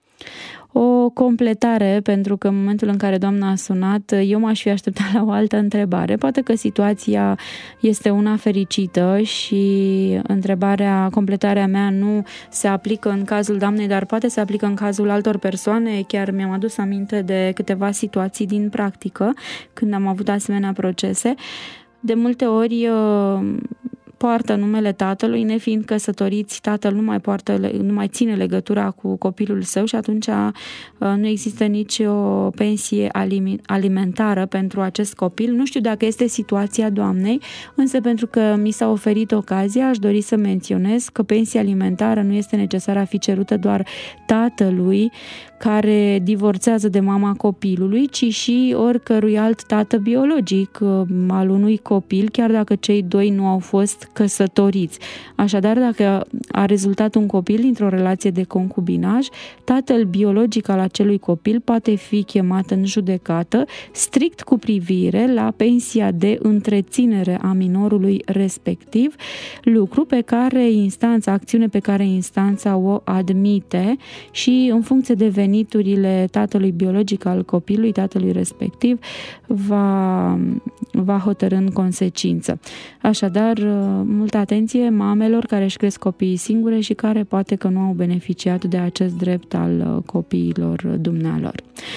O completare, pentru că în momentul în care doamna a sunat, eu m-aș fi așteptat la o altă întrebare. Poate că situația este una fericită și întrebarea, completarea mea nu se aplică în cazul doamnei, dar poate se aplică în cazul altor persoane. Chiar mi-am adus aminte de câteva situații din practică, când am avut asemenea procese. De multe ori poartă numele tatălui, nefiind căsătoriți, tatăl nu mai poartă, nu mai ține legătura cu copilul său și atunci nu există nici o pensie alimentară pentru acest copil. Nu știu dacă este situația doamnei, însă pentru că mi s-a oferit ocazia, aș dori să menționez că pensia alimentară nu este necesară a fi cerută doar tatălui care divorțează de mama copilului, ci și oricărui alt tată biologic al unui copil, chiar dacă cei doi nu au fost căsătoriți. Așadar, dacă a rezultat un copil dintr-o relație de concubinaj, tatăl biologic al acelui copil poate fi chemat în judecată strict cu privire la pensia de întreținere a minorului respectiv, lucru pe care instanța, acțiune pe care instanța o admite și în funcție de veniturile tatălui biologic al copilului, tatălui respectiv, va, va hotărî în consecință. Așadar, multă atenție mamelor care își cresc copiii singure și care poate că nu au beneficiat de acest drept al copiilor dumnealor.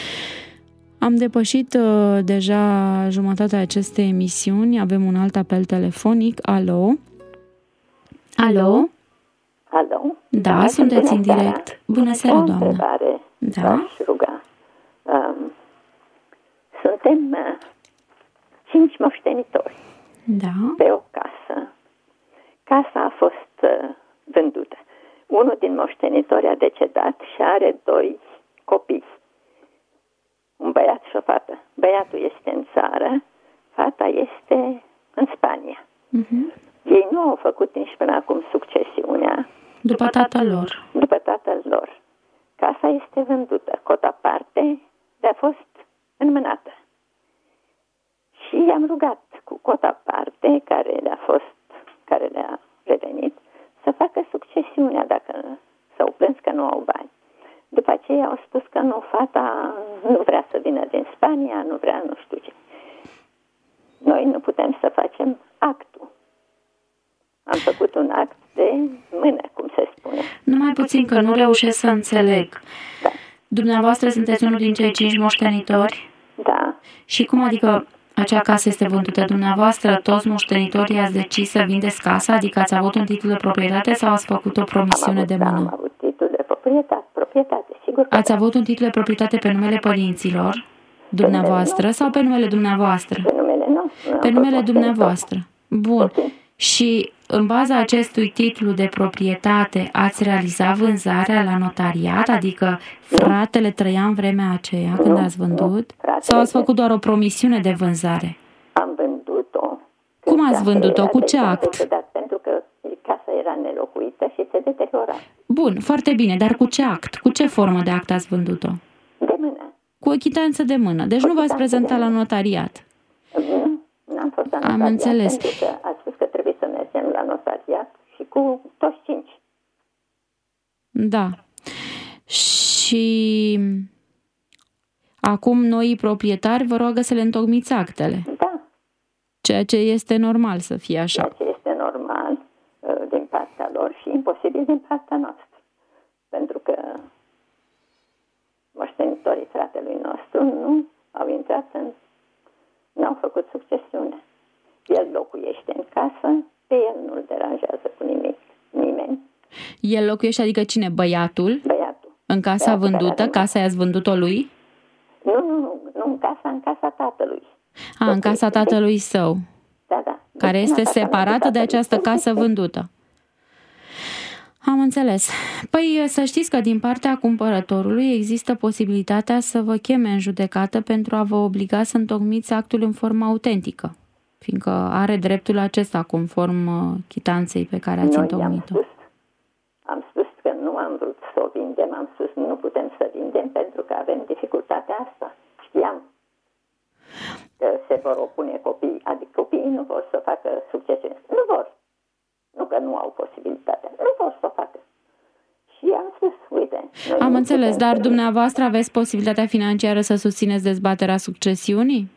Am depășit uh, deja jumătatea acestei emisiuni, avem un alt apel telefonic. Alo? Alo?
Alo?
Da, da sunteți în direct. Bună seara,
o
doamnă.
Întrebare.
Da.
V-aș ruga. Um, suntem uh, cinci moștenitori
da.
pe o casă. Casa a fost uh, vândută. unul din moștenitori a decedat și are doi copii. Un băiat și o fată. Băiatul este în țară, fata este în Spania. Uh-huh. Ei nu au făcut nici până acum succesiunea.
După tatăl lor.
După tatăl lor. Casa este vândută, cota parte, de-a fost înmânată. Și i-am rugat cu cota parte, care le-a fost, care le-a revenit, să facă succesiunea, dacă s-au plâns că nu au bani. După aceea au spus că nu, fata nu vrea să vină din Spania, nu vrea nu știu ce. Noi nu putem să facem actul. Am făcut un act de mână, cum se spune.
Numai puțin că nu reușesc să înțeleg.
Da.
Dumneavoastră sunteți unul din cei cinci moștenitori?
Da.
Și cum adică acea casă este vândută? Dumneavoastră, toți moștenitorii ați decis să vindeți casa? Adică ați avut un titlu de proprietate sau ați făcut o promisiune
avut,
de mână?
Da, am avut titlu de proprietate, proprietate, sigur.
Ați avut un titlu de proprietate pe numele părinților dumneavoastră pe sau pe numele dumneavoastră?
Pe numele nostru.
Pe numele dumneavoastră. Bun. Okay. Și în baza acestui titlu de proprietate ați realizat vânzarea la notariat? Adică fratele trăia în vremea aceea când ați vândut? Sau ați făcut doar o promisiune de vânzare?
Am vândut-o.
Cum ați vândut-o? Cu ce act?
Pentru că casa era nelocuită și se deteriora.
Bun, foarte bine, dar cu ce act? Cu ce formă de act ați vândut-o?
De mână.
Cu o chitanță de mână. Deci nu v-ați prezentat la notariat.
Nu, n-am fost la notariat.
Am înțeles.
Pentru că ați spus că trebuie să mergem la notariat și cu toți cinci.
Da. Și acum noi proprietari vă roagă să le întocmiți actele.
Da.
Ceea ce este normal să fie așa.
Ceea ce este normal din partea lor și imposibil din partea noastră. Pentru că moștenitorii fratelui nostru nu au intrat în... nu au făcut succesiune. El locuiește în casă, pe el nu-l deranjează cu nimic, nimeni.
El locuiește, adică cine? Băiatul?
Băiatul.
În casa
Băiatul
vândută? Casa i-ați vândut-o lui?
Nu, nu, nu, nu, în casa, în casa tatălui.
A, în casa tatălui său.
Da, da.
Care este separată de această casă vândută. Am înțeles. Păi să știți că din partea cumpărătorului există posibilitatea să vă cheme în judecată pentru a vă obliga să întocmiți actul în formă autentică, fiindcă are dreptul acesta conform chitanței pe care ați întocmit-o.
Am spus, am spus că nu am vrut să o vindem, am spus nu putem să vindem pentru că avem dificultatea asta. Știam că se vor opune copiii, adică copiii nu vor să facă succesiune. Nu vor. Nu că nu au posibilitatea. Nu vor să o facă. Și am spus, uite...
Am înțeles, dar dumneavoastră aveți posibilitatea financiară să susțineți dezbaterea succesiunii?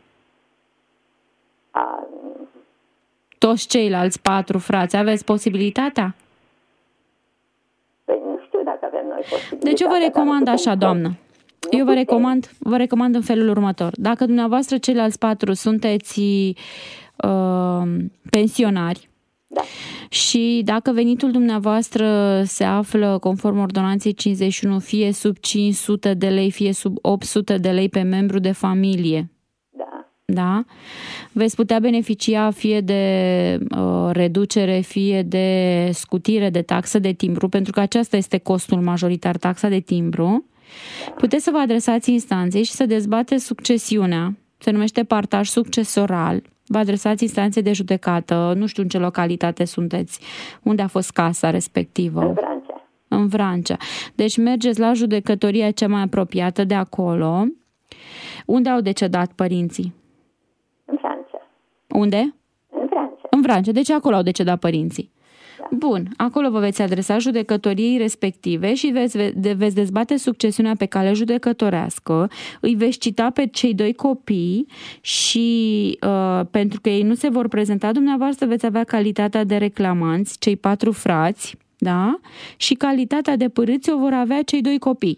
A...
Toți ceilalți patru frați, aveți posibilitatea?
Păi nu știu dacă avem noi posibilitatea.
Deci eu vă recomand așa, doamnă. Eu vă recomand, vă recomand în felul următor. Dacă dumneavoastră ceilalți patru sunteți uh, pensionari,
da.
Și dacă venitul dumneavoastră se află conform ordonanței cincizeci și unu fie sub cinci sute de lei, fie sub opt sute de lei pe membru de familie,
da.
Da? Veți putea beneficia fie de uh, reducere, fie de scutire de taxă de timbru, pentru că aceasta este costul majoritar, taxa de timbru. Puteți să vă adresați instanței și să dezbateți succesiunea, se numește partaj succesoral. Vă adresați instanței de judecată, nu știu în ce localitate sunteți, unde a fost casa respectivă.
În Vrancea.
În Vrancea. Deci mergeți la judecătoria cea mai apropiată de acolo. Unde au decedat părinții?
În Vrancea.
Unde?
În Vrancea.
În Vrancea, deci acolo au decedat părinții. Da. Bun, acolo vă veți adresa judecătoriei respective și veți, veți dezbate succesiunea pe cale judecătorească, îi veți cita pe cei doi copii și uh, pentru că ei nu se vor prezenta, dumneavoastră veți avea calitatea de reclamanți, cei patru frați, da? Și calitatea de părâți o vor avea cei doi copii.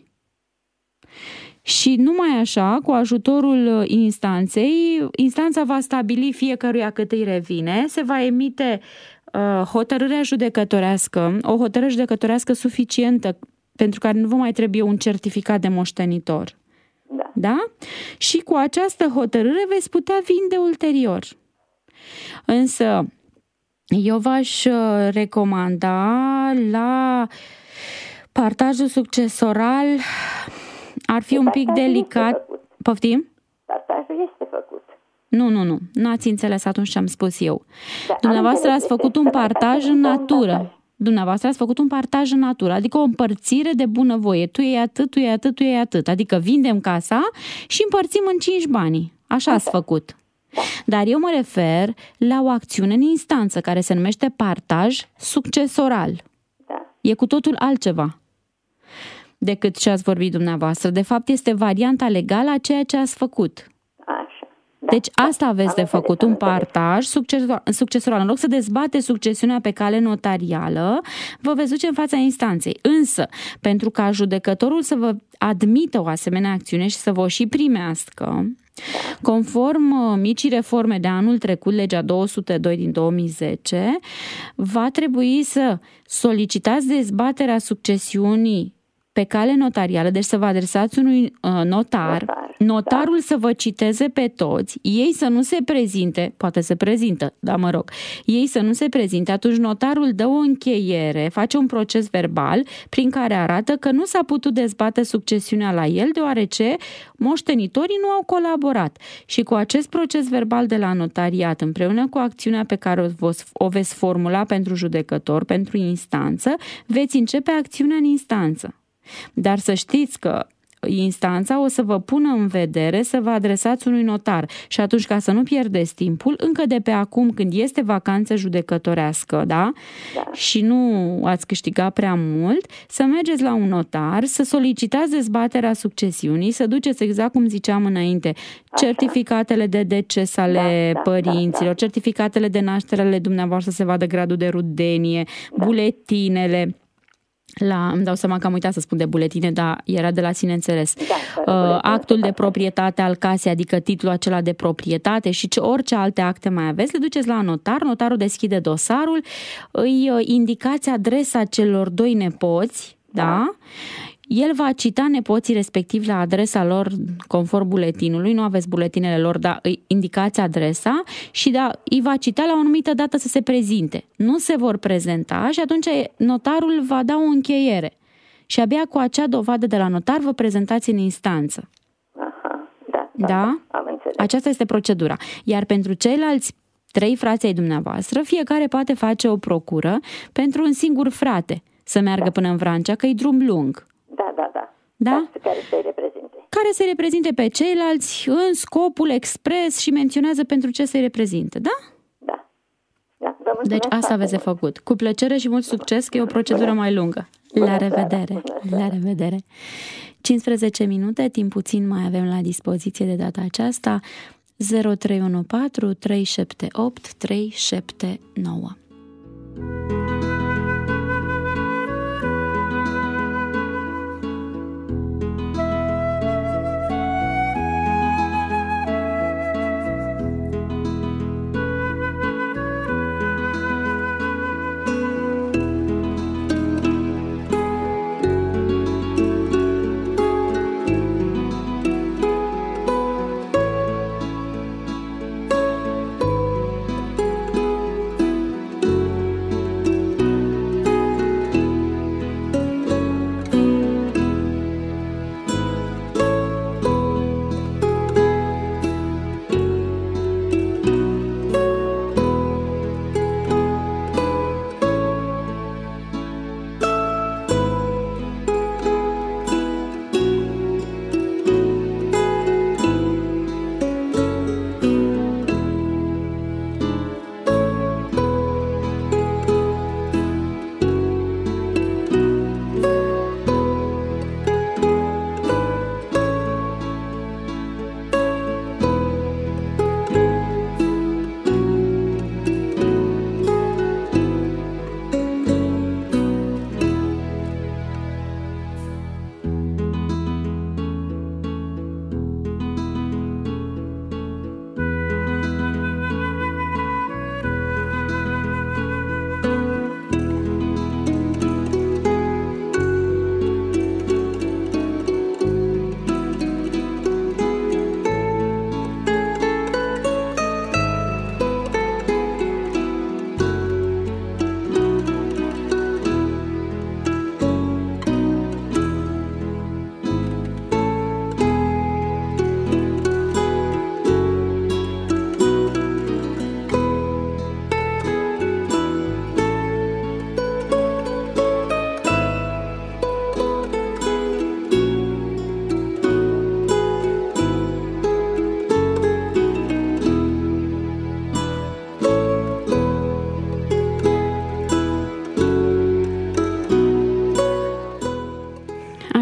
Și numai așa, cu ajutorul instanței, instanța va stabili fiecăruia cât îi revine, se va emite hotărârea judecătorească, o hotărâre judecătorească suficientă pentru care nu vă mai trebuie un certificat de moștenitor.
Da.
Da? Și cu această hotărâre veți putea vinde ulterior. Însă, eu v-aș recomanda la Partajul succesoral ar fi un pic delicat. Poftim?
Partajul este făcut.
Nu, nu, nu. N-ați înțeles atunci ce am spus eu. Da, Dumneavoastră ați făcut un partaj în natură. Dumneavoastră ați făcut un partaj în natură, adică o împărțire de bunăvoie. Tu iei atât, tu iei atât, tu iei atât. Adică vindem casa și împărțim în cinci banii. Așa ați făcut. Dar eu mă refer la o acțiune în instanță care se numește partaj succesoral.
Da.
E cu totul altceva decât ce ați vorbit dumneavoastră. De fapt, este varianta legală a ceea ce ați făcut.
Așa. Da.
Deci asta aveți de făcut, un partaj succesoral. În loc să dezbate succesiunea pe cale notarială, vă veți duce în fața instanței. Însă, pentru ca judecătorul să vă admită o asemenea acțiune și să vă și primească, conform micii reforme de anul trecut, legea două sute doi din două mii zece, va trebui să solicitați dezbaterea succesiunii pe cale notarială, deci să vă adresați unui uh, notar, notar, notarul da. Să vă citeze pe toți, ei să nu se prezinte, poate se prezintă, dar mă rog, ei să nu se prezinte, atunci notarul dă o încheiere, face un proces verbal prin care arată că nu s-a putut dezbate succesiunea la el, deoarece moștenitorii nu au colaborat. Și cu acest proces verbal de la notariat, împreună cu acțiunea pe care o, o veți formula pentru judecător, pentru instanță, veți începe acțiunea în instanță. Dar să știți că instanța o să vă pună în vedere să vă adresați unui notar și atunci, ca să nu pierdeți timpul, încă de pe acum, când este vacanță judecătorească, da? Da. Și nu ați câștigat prea mult, să mergeți la un notar, să solicitați dezbaterea succesiunii, să duceți, exact cum ziceam înainte, așa, certificatele de deces ale da, părinților, da, da. certificatele de naștere ale dumneavoastră, să se vadă gradul de rudenie, da. buletinele. La, îmi dau seama că am uitat să spun de buletine, dar era de la sine înțeles. Da, uh, actul de proprietate al casei, adică titlul acela de proprietate și ce, orice alte acte mai aveți, le duceți la notar, notarul deschide dosarul, îi indicați adresa celor doi nepoți, da? da? El va cita nepoții respectiv la adresa lor conform buletinului, nu aveți buletinele lor, dar îi indicați adresa și da, îi va cita la o anumită dată să se prezinte. Nu se vor prezenta și atunci notarul va da o încheiere. Și abia cu acea dovadă de la notar vă prezentați în instanță.
Aha, da, da,
da?
Am înțeles.
Aceasta este procedura. Iar pentru ceilalți trei frații ai dumneavoastră, fiecare poate face o procură pentru un singur frate să meargă da. până în Vrancea, că e drum lung.
Da, da, da.
Da?
Care să-i reprezinte.
Care să-i reprezinte pe ceilalți în scopul expres și menționează pentru ce să-i reprezinte, da?
Da. da.
Deci asta aveți de făcut. Cu plăcere și mult succes, că e o procedură mai lungă. La revedere! La revedere! cincisprezece minute, timp puțin mai avem la dispoziție de data aceasta. zero trei unu patru trei șapte opt trei șapte nouă.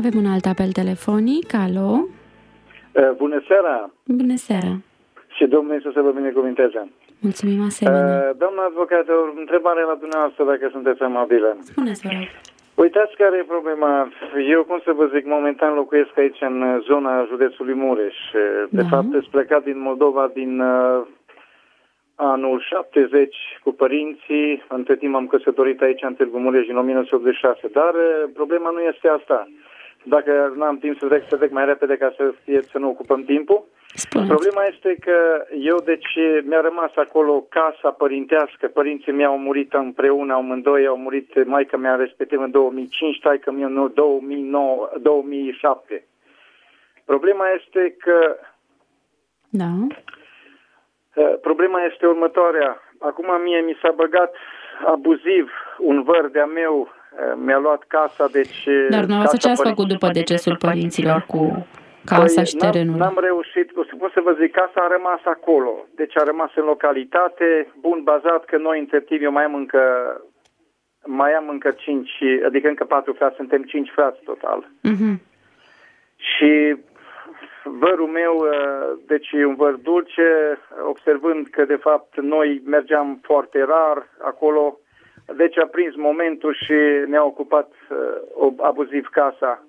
avem un alt apel telefonic. Alo?
Bună seara!
Bună seara!
Și Domnul să vă binecuvinteze!
Mulțumim asemenea!
Doamna avocat, o întrebare la dumneavoastră, dacă sunteți amabilă.
Spuneți, vă rog.
Uitați care e problema. Eu, cum să vă zic, momentan locuiesc aici în zona județului Mureș. De da. fapt, sunt plecat din Moldova din uh, anul șaptezeci cu părinții. Între timp am căsătorit aici în Târgu Mureș în o mie nouă sute optzeci și șase. Dar uh, problema nu este asta. Dacă nu am timp să trec, să trec mai repede ca să, fie, să nu ocupăm timpul.
Spuneți.
Problema este că eu, deci, mi-a rămas acolo casa părintească. Părinții mei au murit împreună, amândoi au murit, maica mea respectiv în două mii cinci, taică mea în două mii nouă, două mii șapte. Problema este că...
Da.
Problema este următoarea. Acum mie mi s-a băgat abuziv un văr de-a meu, mi-a luat casa, deci...
Dar dumneavoastră ce ați făcut după decesul părinților cu... casa păi, și terenul?
N-am reușit, cum să vă zic, casa a rămas acolo. Deci a rămas în localitate, bun, bazat că noi între timp eu mai am încă mai am încă cinci, adică încă patru frați, suntem cinci frați total. Uh-huh. Și vărul meu, deci e un văr dulce, observând că de fapt noi mergeam foarte rar acolo, deci a prins momentul și ne-a ocupat uh, abuziv casa.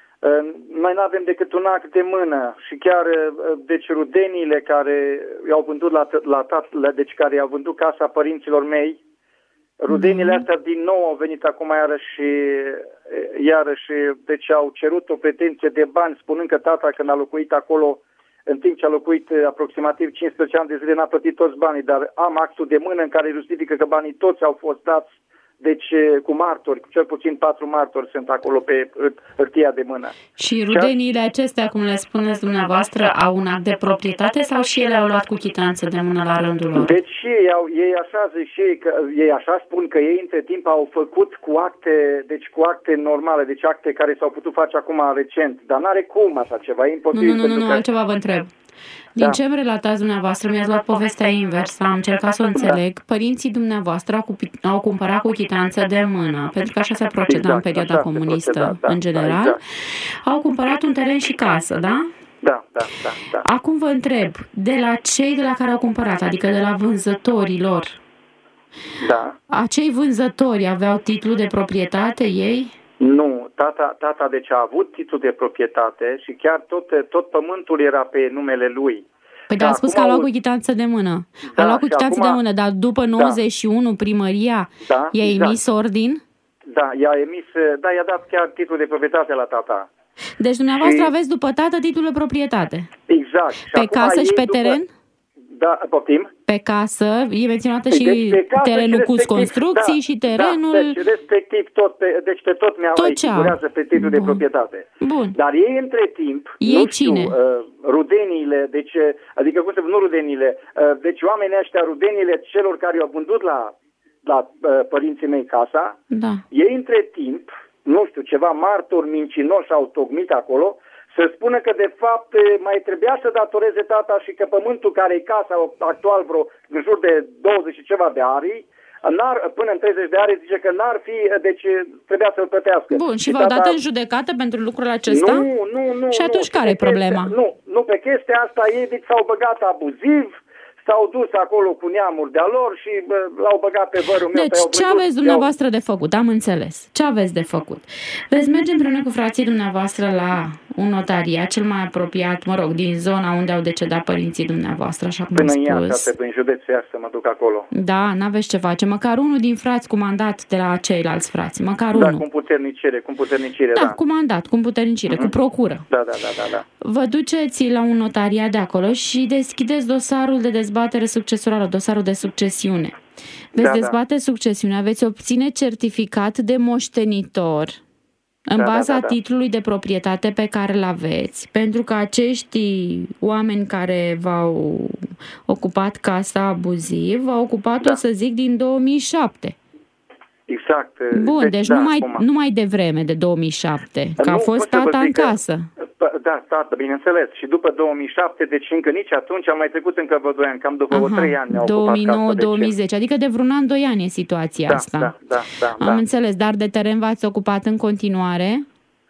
Noi nu avem decât un act de mână și chiar, deci, rudenile care i-au vândut la, la tatăl, deci care i-au vândut casa părinților mei, rudenile astea din nou au venit acum iarăși, iarăși, deci au cerut o pretenție de bani, spunând că tata, când a locuit acolo, în timp ce a locuit aproximativ cincisprezece ani de zile, n-a plătit toți banii, dar am actul de mână în care justifică că banii toți au fost dați. Deci cu martori, cel puțin patru martori sunt acolo pe hârtia de mână.
Și rudeniile acestea, cum le spuneți dumneavoastră, au un act de proprietate sau și ele au luat cu chitanță de mână la rândul lor?
Deci ei, au, ei așa zic și ei, că, ei așa spun că ei între timp au făcut cu acte, deci cu acte normale, deci acte care s-au putut face acum recent, dar n-are cum așa ceva, e imposibil.
Nu, nu, nu, nu
că...
altceva vă întreb. Din da. ce îmi relatați dumneavoastră, mi-ați luat povestea inversă, am încercat să o înțeleg. Da. Părinții dumneavoastră au, cupi- au cumpărat cu chitanță de mână, pentru că așa se proceda exact, în perioada comunistă, proceda, da, în general. Da, exact. Au cumpărat un teren și casă, da?
Da, da, da, da.
Acum vă întreb, de la cei de la care au cumpărat, adică de la vânzătorii lor,
da.
acei vânzători aveau titlu de proprietate ei?
Nu, tata, tata deci a avut titlul de proprietate și chiar tot, tot pământul era pe numele lui.
Păi dar a spus că a luat cu chitanță de mână. Da, a luat cu chitanță acum, de mână, dar după nouăzeci și unu da. primăria da, i-a exact. emis ordin?
Da, i-a emis, da, i-a dat chiar titlul de proprietate la tata.
Deci dumneavoastră și... aveți după tată titlul de proprietate.
Exact. Și
pe casă și pe
după...
teren?
Da, poftim.
Pe casă, e menționată și deci, terenul cu construcții da, și terenul...
Da, deci respectiv tot, pe, deci pe tot mi-au figurează pe titlul de proprietate.
Bun.
Dar ei între timp,
ei
nu
cine?
știu, uh, rudeniile, deci, adică cum să nu rudeniile, uh, deci oamenii ăștia, rudeniile celor care au vândut la, la uh, părinții mei casa,
da.
ei între timp, nu știu, ceva martori mincinoși au tocmit acolo, să spună că de fapt mai trebuia să datoreze tata și că pământul care e casa actual vreo în jur de douăzeci și ceva de ari, n-ar, până în treizeci de ari zice că n-ar fi, deci trebuia să-l plătească.
Bun, și, și v-au tata... dat în judecată pentru lucrul acesta?
Nu, nu, nu.
Și atunci
nu,
care e problema?
Chestia, nu, nu, pe chestia asta ei deci s-au băgat abuziv, s-au dus acolo cu neamuri de-a lor și bă, l-au băgat pe vărul meu.
Deci ce aveți dumneavoastră de făcut? Am înțeles. Ce aveți de făcut? Veți merge împreună cu frații dumneavoastră la un notariat cel mai apropiat, mă rog, din zona unde au decedat părinții dumneavoastră, așa cum
până
am spus.
Până în Iași, prin județul Iași, să mă duc acolo.
Da, n-aveți ce face. Măcar unul din frați cu mandat de la ceilalți frați. Măcar
da,
unul.
Da, cu puternicire, cu puternicire, da.
Da, cu mandat, cu puternicire, mm-hmm. cu procură.
Da, da, da, da, da.
Vă duceți la un notariat de acolo și deschideți dosarul de dezbatere succesorală, dosarul de succesiune. Veți da, dezbate da. succesiunea, veți obține certificat de moștenitor în da, baza da, da, da. titlului de proprietate pe care îl aveți, pentru că acești oameni care v-au ocupat casa abuziv v-au ocupat-o, da. să zic, din două mii șapte.
Exact.
Bun, deci, deci da, numai, numai de vreme de două mii șapte, că nu, a fost tata în casă.
Da, tata, bineînțeles. Și după două mii șapte, deci încă nici atunci, am mai trecut încă vreo doi ani, cam după vreo trei ani.
două mii nouă două mii zece, adică de vreun an, doi ani e situația
da,
asta.
Da, da, da,
am
da.
înțeles, dar de teren v-ați ocupat în continuare?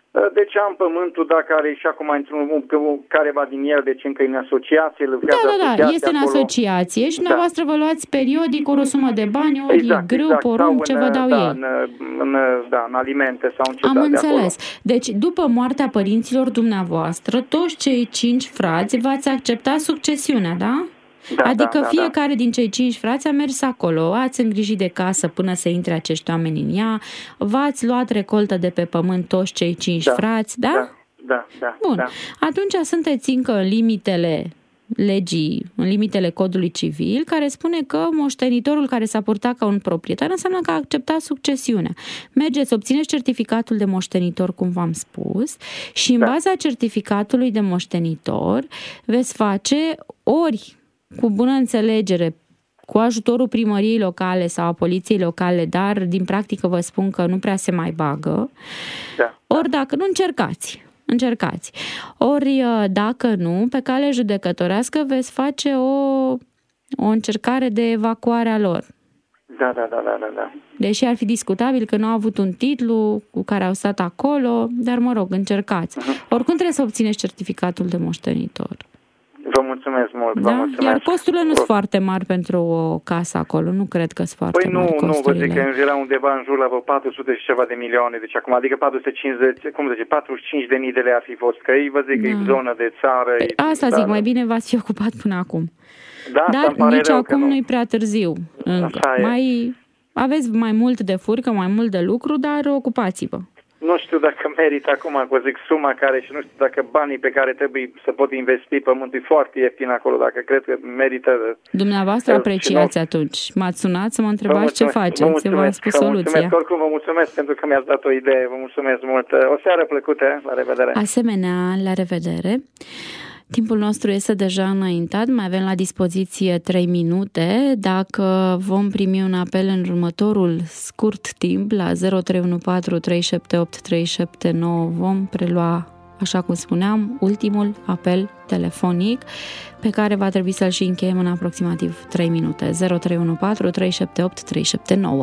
Deci am pământul, dacă are și acum într-un careva din el, deci încă în asociație, lucrează
da, da, da, este
acolo.
în asociație și dumneavoastră da. Vă luați periodic ori o sumă de bani, ori exact, grup, exact. Porumb, ce vă dau
da,
ei.
În, în, da, în alimente sau în ce
Am
da,
înțeles.
De
deci, după moartea părinților dumneavoastră, toți cei cinci frați v-ați acceptat succesiunea, da? Da, adică
da,
fiecare
da.
din cei cinci frați a mers acolo, ați îngrijit de casă până să intre acești oameni în ea, v-ați luat recoltă de pe pământ toți cei cinci
da,
frați, da?
Da, da, da.
Bun,
da.
Atunci sunteți încă în limitele legii, în limitele codului civil, care spune că moștenitorul care s-a purtat ca un proprietar înseamnă că a acceptat succesiunea. Mergeți, obțineți certificatul de moștenitor, cum v-am spus, și în
da.
baza certificatului de moștenitor veți face ori cu bună înțelegere, cu ajutorul primăriei locale sau a poliției locale, dar din practică vă spun că nu prea se mai bagă,
da.
ori dacă nu, încercați. Încercați. Ori dacă nu, pe cale judecătorească veți face o, o încercare de evacuare a lor.
Da, da, da, da, da.
Deși ar fi discutabil că nu au avut un titlu cu care au stat acolo, dar mă rog, încercați. Uh-huh. Oricum trebuie să obțineți certificatul de moștenitor.
Vă mulțumesc mult,
da?
vă mulțumesc.
Iar costurile nu sunt foarte mari pentru o casă acolo, nu cred că sunt foarte
păi
mari
nu,
costurile.
nu, vă zic că era undeva în jur la vreo patru sute și ceva de milioane, deci acum, adică patru sute cincizeci, cum zice, patruzeci și cinci de mii de lei ar fi fost, că ei, vă zic, da. Că e zonă de țară.
Păi asta
da,
zic,
da.
mai bine v-ați fi ocupat până acum.
Da,
dar nici acum
nu.
nu-i prea târziu. Încă. Mai aveți mai mult de furcă, mai mult de lucru, dar ocupați-vă.
Nu știu dacă merită acum, că zic, suma care și nu știu dacă banii pe care trebuie să pot investi, pământul e foarte ieftin acolo, dacă cred că merită.
Dumneavoastră apreciați nu... atunci. M-ați sunat să mă întrebați ce faceți, eu v-am spus soluția.
Mulțumesc, oricum vă mulțumesc pentru că mi-ați dat o idee, vă mulțumesc mult. O seară plăcută, la revedere.
Asemenea, la revedere. Timpul nostru este deja înaintat, mai avem la dispoziție trei minute. Dacă vom primi un apel în următorul scurt timp la zero trei unu patru trei șapte opt trei șapte nouă, vom prelua, așa cum spuneam, ultimul apel telefonic pe care va trebui să-l și încheiem în aproximativ trei minute. zero trei unu patru trei șapte opt trei șapte nouă.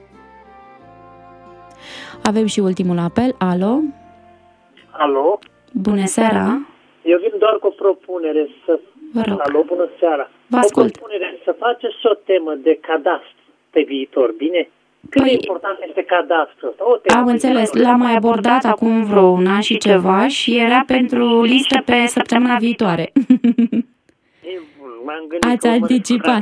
Avem și ultimul apel. Alo?
Alo?
Bună seara!
Eu vin doar cu o propunere să...
Vă rog.
Alo, bună seara.
Vă ascult.
O propunere să faceți o temă de cadastru pe viitor, bine? Cât păi, de important este cadastru ăsta?
Am înțeles, l-am mai abordat acum vreo un an și ceva și era pentru listă pe săptămâna viitoare. Ați anticipat.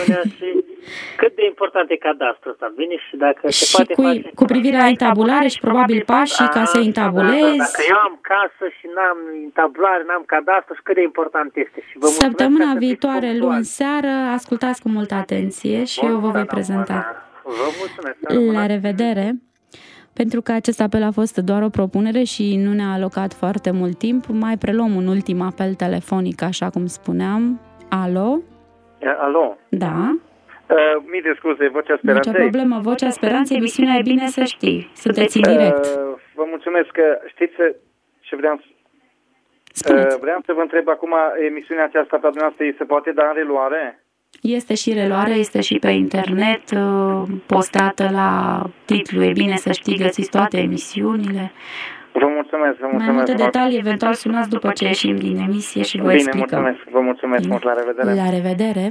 Cât de important e cadastrul ăsta, bine? Și dacă
și
se poate
cu,
face...
cu privire la intabulare și probabil pașii ca să intabulezi.
Dacă eu am casă și n-am intabulare, n-am cadastru, și cât de important este. Și vă
Săptămâna viitoare, luni seară, ascultați cu multă atenție și eu vă voi prezenta.
Vă mulțumesc.
La revedere! Pentru că acest apel a fost doar o propunere și nu ne-a alocat foarte mult timp, mai preluăm un ultim apel telefonic, așa cum spuneam. Alo?
Alo?
Da?
Uh, mii de scuze, Vocea Speranței.
Nicio problemă, Vocea Speranței, emisiunea E bine să știi. Sunteți în direct. Uh,
vă mulțumesc că știți ce vreau
Spuneți.
Uh, vreau să vă întreb acum, emisiunea aceasta pe dumneavoastră se poate da în reluare?
Este și reluare, este și pe internet, postată la titlu E bine să știi, găsiți toate emisiunile.
Vă mulțumesc, vă mulțumesc.
Mai multe detalii, eventual sunați după ce ieșim din emisie și vă explicăm.
Bine, mulțumesc, vă mulțumesc
Bine.
mult, la revedere.
La revedere.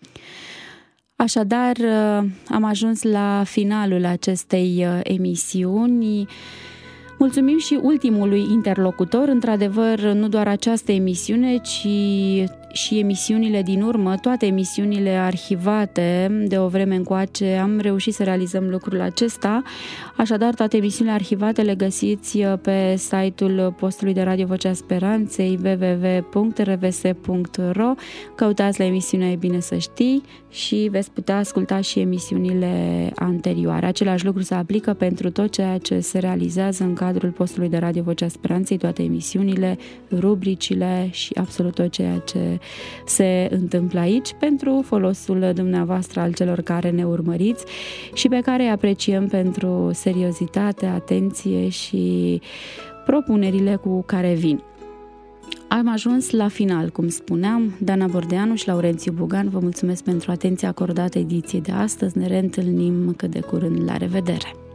Așadar, am ajuns la finalul acestei emisiuni. Mulțumim și ultimului interlocutor, într-adevăr, nu doar această emisiune, ci și emisiunile din urmă, toate emisiunile arhivate de o vreme încoace, am reușit să realizăm lucrul acesta. Așadar, toate emisiunile arhivate le găsiți pe site-ul postului de radio Vocea Speranței w w w punct r v s punct r o. Căutați la emisiunea E bine să știi și veți putea asculta și emisiunile anterioare. Același lucru se aplică pentru tot ceea ce se realizează în cadrul postului de radio Vocea Speranței, toate emisiunile, rubricile și absolut tot ceea ce se întâmplă aici pentru folosul dumneavoastră, al celor care ne urmăriți și pe care îi apreciem pentru seriozitate, atenție și propunerile cu care vin. Am ajuns la final, cum spuneam. Dana Bordeanu și Laurențiu Bugan, vă mulțumesc pentru atenția acordată ediției de astăzi. Ne reîntâlnim cât de curând. La revedere!